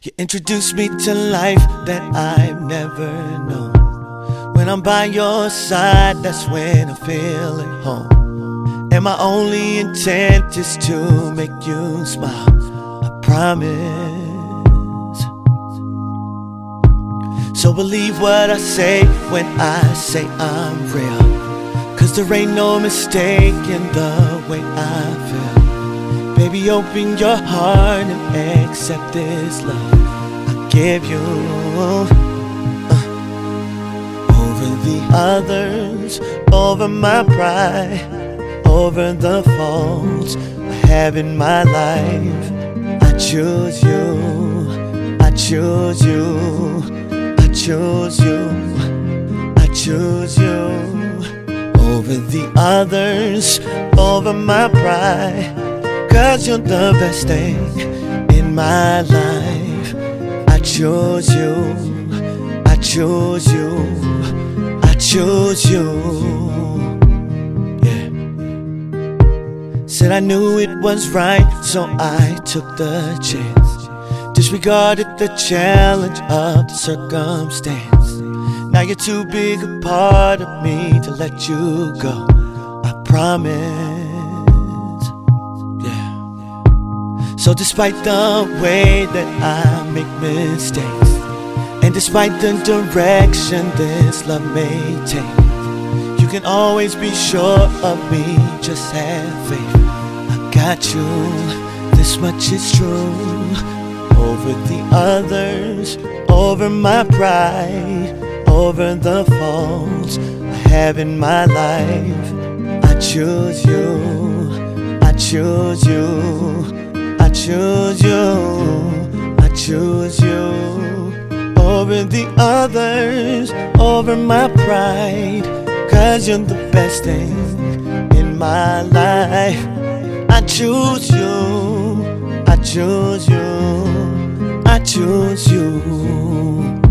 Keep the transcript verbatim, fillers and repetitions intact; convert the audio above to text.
You introduce me to life that I've never known. When I'm by your side, that's when I feel at home. And my only intent is to make you smile, I promise. So believe what I say when I say I'm real, 'cause there ain't no mistake in the way I feel. Baby, open your heart and accept this love I give you. uh, Over the others, over my pride, over the faults I have in my life, I choose you, I choose you, I choose you, I choose you. Over the others, over my pride, 'cause you're the best thing in my life. I choose you, I choose you, I choose you. Yeah. Said I knew it was right, so I took the chance. Disregarded the challenge of the circumstance. Now you're too big a part of me to let you go, I promise. So despite the way that I make mistakes, and despite the direction this love may take, you can always be sure of me, just have faith. I got you, this much is true. Over the others, over my pride, over the faults I have in my life, I choose you, I choose you, I choose you, I choose you. Over the others, over my pride, 'cause you're the best thing in my life. I choose you, I choose you, I choose you.